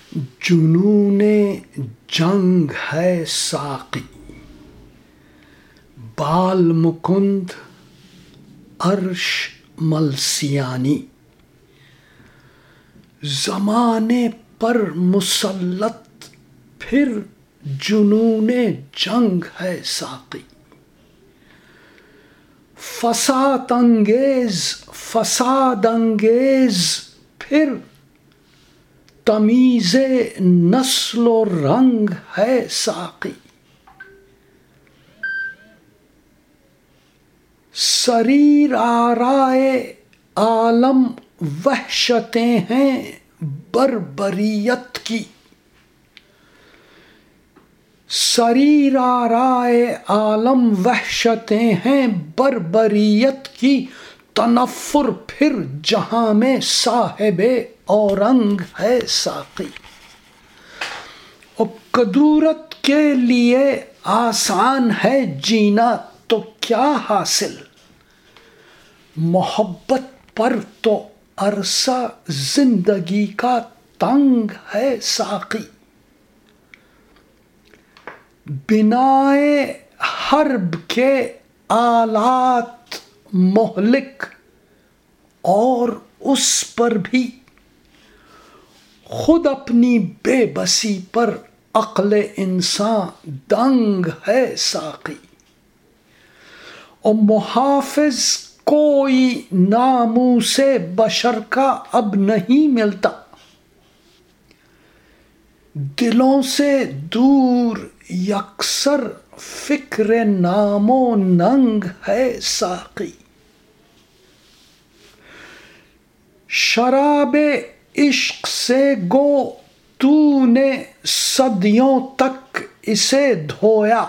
جنون جنگ ہے ساقی، بال مکند عرش ملسیانی، زمانے پر مسلط پھر جنون جنگ ہے ساقی، فساد انگیز پھر تمیز نسل و رنگ ہے ساقی، سریر آرائے عالم وحشتیں ہیں بربریت کی، سریر آرائے عالم وحشتیں ہیں بربریت کی، تنفر پھر جہاں میں صاحب اورنگ ہے ساقی، اور کدورت کے لیے آسان ہے جینا تو کیا حاصل، محبت پر تو عرصہ زندگی کا تنگ ہے ساقی، بنائے حرب کے آلات مہلک اور اس پر بھی خود اپنی بے بسی پر عقل انسان دنگ ہے ساقی، اور محافظ کوئی ناموس بشر کا اب نہیں ملتا، دلوں سے دور یکسر فکر نام و ننگ ہے ساقی، شراب عشق سے گو تو نے صدیوں تک اسے دھویا،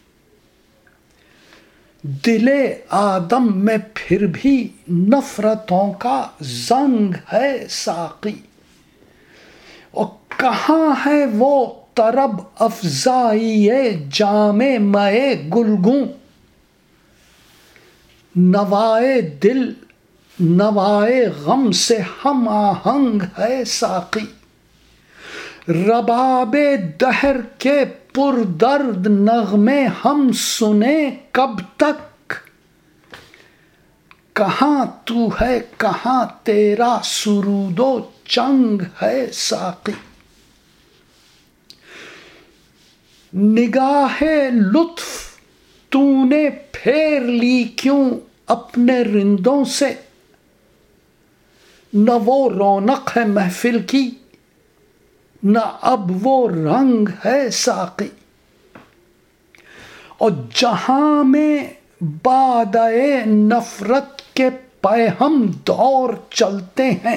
دل آدم میں پھر بھی نفرتوں کا زنگ ہے ساقی، اور کہاں ہے وہ طرب افزائی جام مے گلگوں، نوائے دل نوائے غم سے ہم آہنگ ہے ساقی، رباب دہر کے پردرد نغمے ہم سنیں کب تک، کہاں تو ہے کہاں تیرا سرود و چنگ ہے ساقی، نگاہ لطف تو نے پھیر لی کیوں اپنے رندوں سے، نہ وہ رونق ہے محفل کی نہ اب وہ رنگ ہے ساقی، اور جہاں میں بادئے نفرت کے پے ہم دور چلتے ہیں،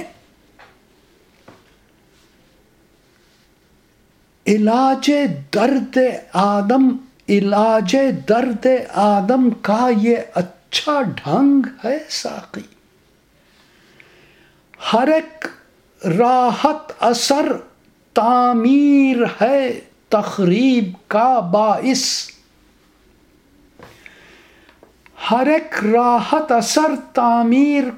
علاج درد آدم کا یہ اچھا ڈھنگ ہے ساقی، ہر ایک راحت اثر تعمیر ہے تخریب کا باعث، ہر ایک راحت اثر تعمیر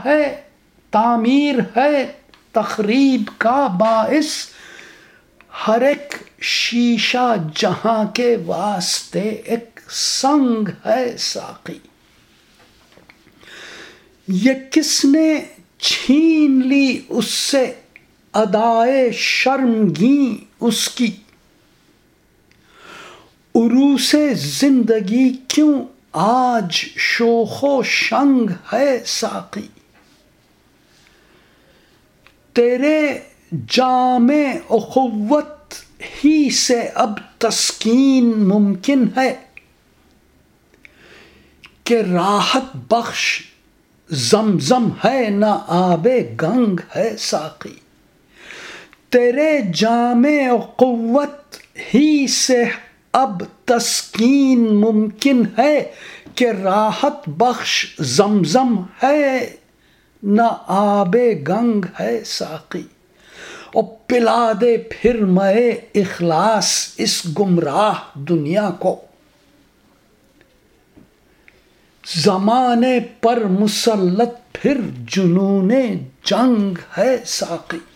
ہے تخریب کا باعث، ہر ایک شیشہ جہاں کے واسطے ایک سنگ ہے ساقی، یہ کس نے چھین لی اس سے ادائے شرمگیں اس کی، عروس زندگی کیوں آج شوخ و شنگ ہے ساقی، تیرے جام اخوت ہی سے اب تسکین ممکن ہے، کہ راحت بخش زمزم ہے نہ آب گنگ ہے ساقی، تیرے جام اخوت ہی سے اب تسکین ممکن ہے، کہ راحت بخش زمزم ہے نہ آب گنگ ہے ساقی، اور پلا دے پھر مے اخلاص اس گمراہ دنیا کو، زمانے پر مسلط پھر جنون جنگ ہے ساقی۔